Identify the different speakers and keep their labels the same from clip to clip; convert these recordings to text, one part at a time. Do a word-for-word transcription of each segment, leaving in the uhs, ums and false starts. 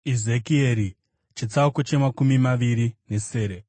Speaker 1: Ezekieri chitsauko chemakumi maviri nesere.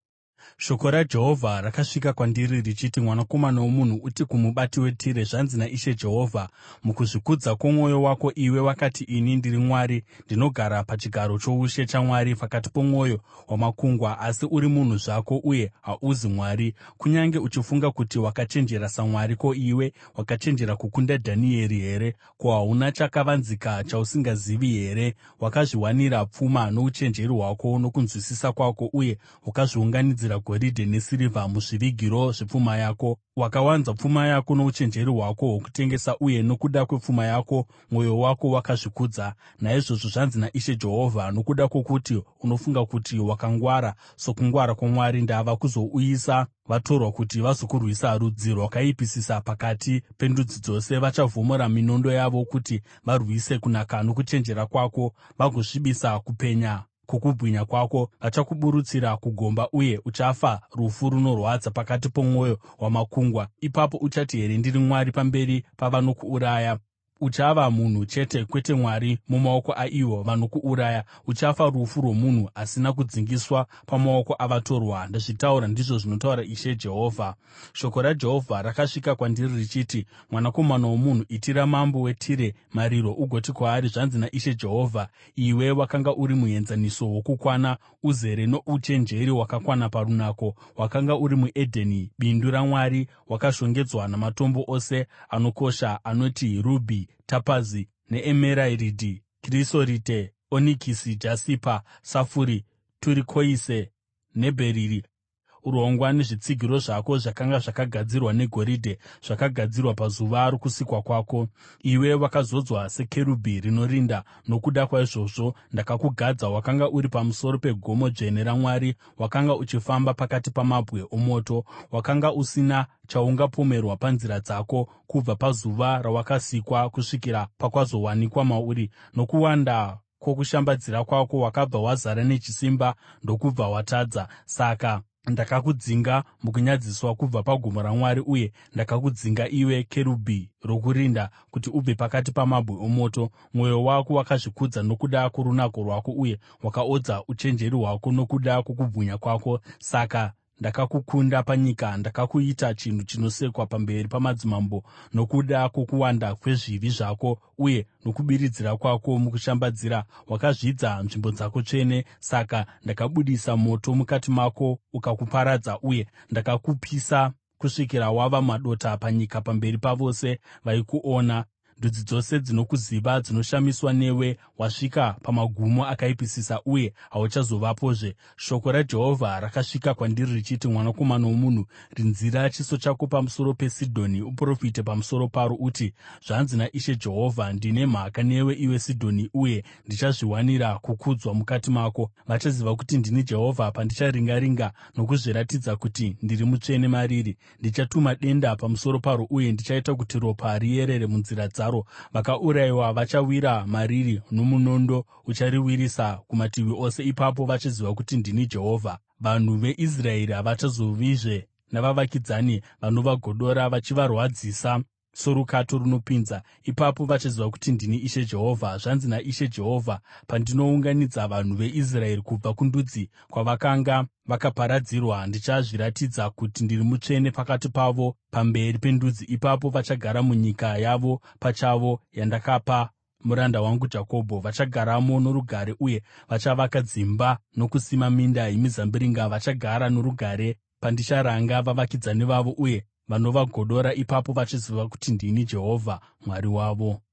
Speaker 1: Shoko raJehovha rakasvika kwandiri richiti, “Mwanakomana womunhu, uti kumubati weTire, ‘Zvanzi naIshe Jehovha: Mukuzvikudza kwomwoyo wako iwe wakati, “Ini ndiri mwari; ndinogara pachigaro choushe chamwari pakati pomwoyo wamakungwa.” Asi uri munhu zvako uye hauzi mwari, kunyange uchifunga kuti wakachenjera samwari. Ko, iwe wakachenjera kukunda Dhanieri here? Ko, hauna chakavanzika chausingazivi here? Wakazviwanira pfuma nouchenjeri hwako nokunzwisisa kwako, uye wakazviunganidzira goridhe nesirivha muzvivigiro zvepfuma yako. Wakawanza pfuma yako nouchenjeri hwako hwokutengesa, uye nokuda kwepfuma yako mwoyo wako wakazvikudza. Naizvozvo zvanzi naIshe Jehovha: Nokuda kwokuti unofunga kuti wakangwara sokungwara kwamwari, ndava kuzouyisa vatorwa kuti vazokurwisa, rudzi rwakaipisisa pakati pendudzi dzose. Vachavhomora minondo yavo kuti varwise kunaka nokuchenjera kwako, vagosvibisa kupenya kwokubwinya kwako. Vachakuburutsira kugomba, uye uchafa rufu runorwadza pakati pomwoyo wamakungwa. Ipapo uchati here, “Ndiri mwari,” pamberi pavanokuuraya? Uchava munhu chete, kwete mwari, mumaoko aivo vanokuuraya. Uchafa rufu rwomunhu asina kudzingiswa pamaoko avatorwa. Ndazvitaura, ndizvo zvinotaura Ishe Jehovha. Shoko raJehovha rakasvika kwandiri richiti, “Mwanakomana womunhu, itira mambo weTire mariro ugoti kwaari, ‘Zvanzi naIshe Jehovha: Iwe wakanga uri muenzaniso wokukwana, uzere nouchenjeri wakakwana parunako. Wakanga uri muEdheni, bindu raMwari, wakashongedzwa namatombo ose anokosha anoti rubhi, tapazi neemeradhi, krisorite, onikisi, jasipa, safuri, turikoise nebheriri. Urongwa nezvitsigiro zvako zvakanga zvakagadzirwa negoridhe, zvakagadzirwa pazuva rokusikwa kwako. Iwe wakazodzwa sekerubhi rinorinda. Nokuda kwaizvozvo ndakakugadza. Wakanga uri pamusoro pegomo dzvene raMwari, wakanga uchifamba pakati pamabwe omoto. Wakanga usina chaungapomerwa panzira dzako, kubva pazuva rawakasikwa kusvikira pakwazowanikwa mauri. Nokuwanda kwokushambadzira kwako wakabva wazara nechisimba ndokubva watadza. Saka ndakakudzinga mukunyadziswa kubva pagomo raMwari, uye ndakakudzinga, iwe kerubhi rokurinda, kuti ubve pakati pamabwe omoto. Mwoyo wako wakazvikudza nokuda kworunako rwako, uye wakaodza uchenjeri hwako nokuda kwokubwinya kwako. Saka ndakakukunda panyika, ndakakuita chinhu chinosekwa pamberi pamadzimambo. Nokuda kwokuwanda kwezvivi zvako uye nokubiridzira kwako mukushambadzira, wakazvidza nzvimbo dzako tsvene. Saka ndakabudisa moto mukati mako ukakuparadza, uye ndakakupisa kusvikira wava madota panyika pamberi pavose vaikuona. Ndudzi dzose dzinokuziva dzinoshamiswa newe. Wasvika pamagumo akaipisisa, uye hauchazovapozve. Shoko raJehovha rakasvika kwandiri richiti, “Mwanakomana womunhu, rinzira chiso chako pamusoro peSidhoni, uprofite pamusoro paro. Uti, ‘Zvanzi naIshe Jehovha: Ndine mhaka newe, iwe Sidhoni, uye ndichazviwanira kukudzwa mukati mako. Vachaziva kuti ndini Jehovha pandicharinga-ringa nokuzviratidza kuti ndiri mutsvene mariri. Ndichatuma denda pamusoro paro, uye ndichaita kuti ropa riyerere munzira dzaro. Vakaurayiwa vachawira mariri, nomunondo uchariwisira kumativi ose. Ipapo vachaziva kuti ndini Jehovha. Vanhu veIsraeri havachazovizve navavakidzani vanovagodora vachivarwadzisa sorukato runopinza. Ipapo vachaziva kuti ndini Ishe Jehovha. Zvanzi naIshe Jehovha: Pandinounganidza vanhu veIsraeri kubva kundudzi kwavakanga vakaparadzirwa, ndichazviratidza kuti ndiri mutsvene pakati pavo pamberi pendudzi. Ipapo vachagara munyika yavo pachavo, yandakapa muranda wangu Jakobho. Vachagaramo norugare, uye vachavaka dzimba nokusima minda yemizambiringa. Vachagara norugare pandicharanga vavakidzani vavo uye vanovagodora. Ipapo vachaziva kuti ndini Jehovha Mwari wavo.